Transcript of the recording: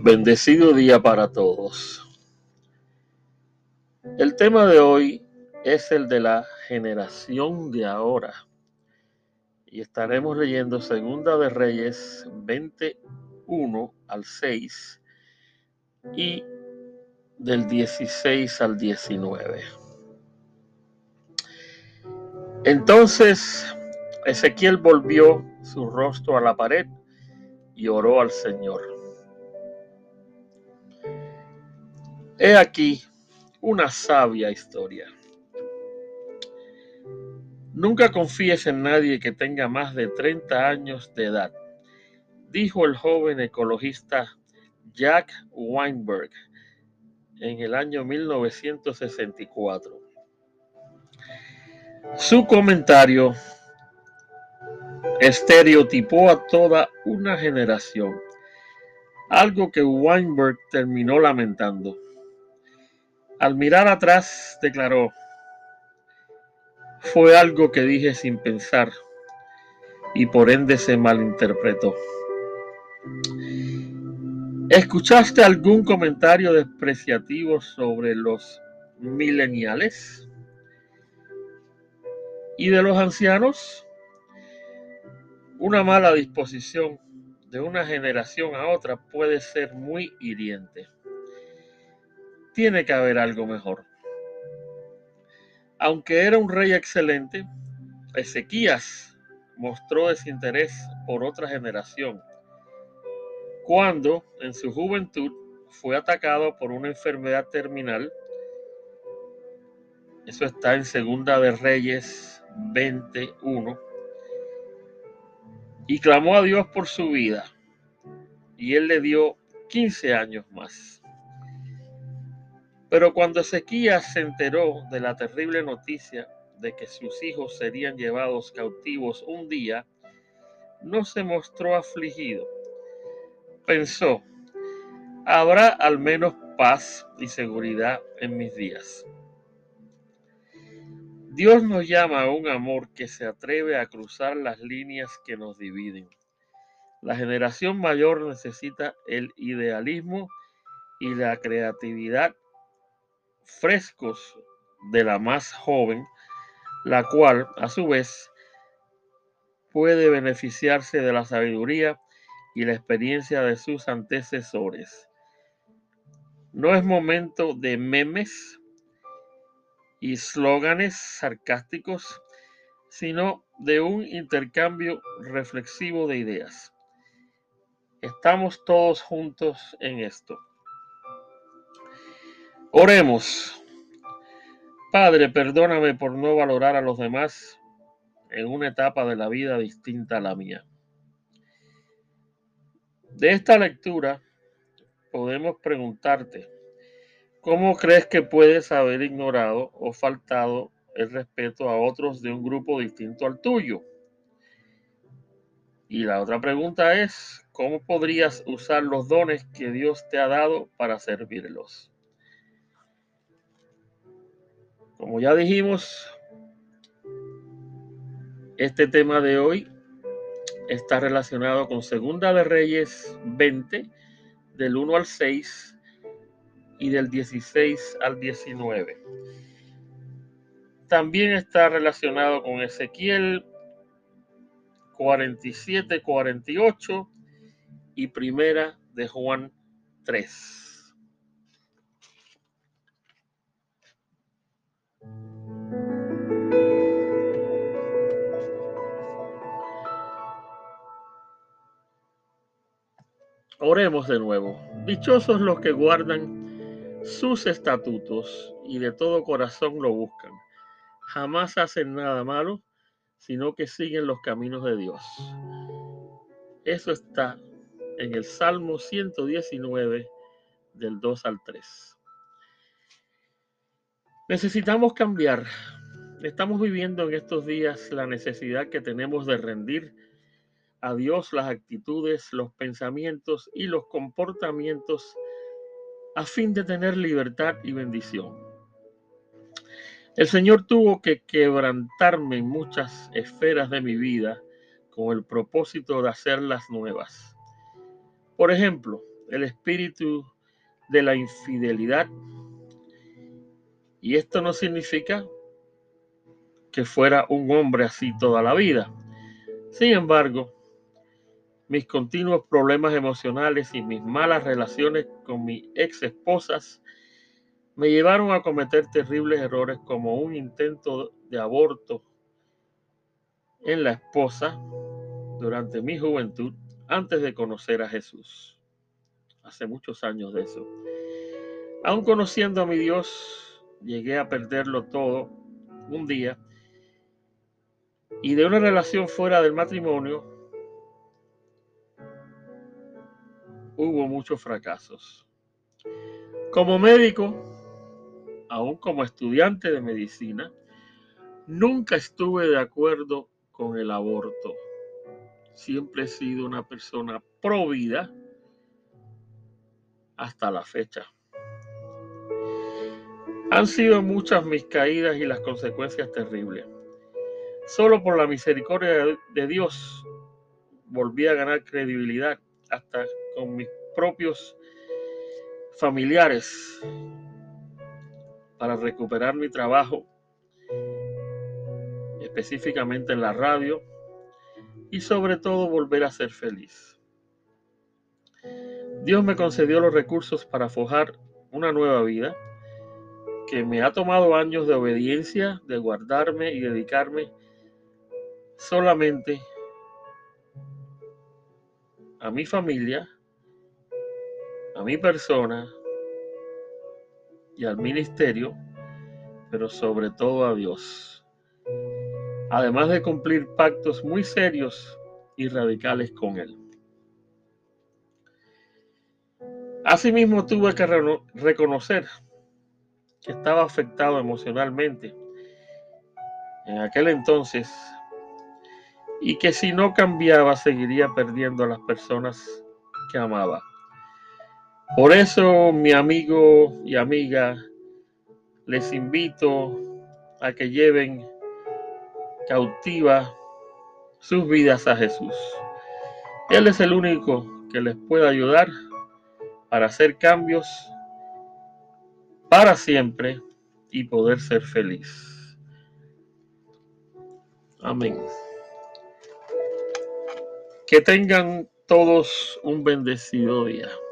Bendecido día para todos. El tema de hoy es el de la generación de ahora. Y estaremos leyendo Segunda de Reyes 21 al 6 y del 16 al 19. Entonces Ezequiel volvió su rostro a la pared y oró al Señor. He aquí una sabia historia. Nunca confíes en nadie que tenga más de 30 años de edad, dijo el joven ecologista Jack Weinberg en el año 1964. Su comentario estereotipó a toda una generación, algo que Weinberg terminó lamentando. Al mirar atrás, declaró: fue algo que dije sin pensar y por ende se malinterpretó. ¿Escuchaste algún comentario despreciativo sobre los millennials? ¿Y de los ancianos? Una mala disposición de una generación a otra puede ser muy hiriente. Tiene que haber algo mejor. Aunque era un rey excelente, Ezequías mostró desinterés por otra generación cuando en su juventud fue atacado por una enfermedad terminal. Eso está en Segunda de Reyes 21. Y clamó a Dios por su vida, y él le dio 15 años más. Pero cuando Ezequías se enteró de la terrible noticia de que sus hijos serían llevados cautivos un día, no se mostró afligido. Pensó: habrá al menos paz y seguridad en mis días. Dios nos llama a un amor que se atreve a cruzar las líneas que nos dividen. La generación mayor necesita el idealismo y la creatividad frescos de la más joven, la cual, a su vez, puede beneficiarse de la sabiduría y la experiencia de sus antecesores. No es momento de memes y eslóganes sarcásticos, sino de un intercambio reflexivo de ideas. Estamos todos juntos en esto. Oremos. Padre, perdóname por no valorar a los demás en una etapa de la vida distinta a la mía. De esta lectura podemos preguntarte: ¿cómo crees que puedes haber ignorado o faltado el respeto a otros de un grupo distinto al tuyo? Y la otra pregunta es: ¿cómo podrías usar los dones que Dios te ha dado para servirlos? Como ya dijimos, este tema de hoy está relacionado con Segunda de Reyes 20, del 1 al 6 y del 16 al 19. También está relacionado con Ezequiel 47-48 y Primera de Juan 3. Oremos de nuevo. Dichosos los que guardan sus estatutos y de todo corazón lo buscan. Jamás hacen nada malo, sino que siguen los caminos de Dios. Eso está en el Salmo 119, del 2 al 3. Necesitamos cambiar. Estamos viviendo en estos días la necesidad que tenemos de rendir a Dios las actitudes, los pensamientos y los comportamientos a fin de tener libertad y bendición. El Señor tuvo que quebrantarme en muchas esferas de mi vida con el propósito de hacerlas nuevas. Por ejemplo, el espíritu de la infidelidad. Y esto no significa que fuera un hombre así toda la vida. Sin embargo, mis continuos problemas emocionales y mis malas relaciones con mis ex esposas me llevaron a cometer terribles errores como un intento de aborto en la esposa durante mi juventud antes de conocer a Jesús. Hace muchos años de eso. Aun conociendo a mi Dios, llegué a perderlo todo un día, y de una relación fuera del matrimonio hubo muchos fracasos. Como médico, aún como estudiante de medicina, nunca estuve de acuerdo con el aborto. Siempre he sido una persona pro vida hasta la fecha. Han sido muchas mis caídas y las consecuencias terribles. Solo por la misericordia de Dios volví a ganar credibilidad hasta con mis propios familiares para recuperar mi trabajo, específicamente en la radio, y sobre todo volver a ser feliz. Dios me concedió los recursos para forjar una nueva vida que me ha tomado años de obediencia, de guardarme y dedicarme solamente a mi familia, a mi persona y al ministerio, pero sobre todo a Dios. Además de cumplir pactos muy serios y radicales con Él. Asimismo, tuve que reconocer que estaba afectado emocionalmente en aquel entonces y que si no cambiaba seguiría perdiendo a las personas que amaba. Por eso, mi amigo y amiga, les invito a que lleven cautiva sus vidas a Jesús. Él es el único que les puede ayudar para hacer cambios para siempre y poder ser feliz. Amén. Que tengan todos un bendecido día.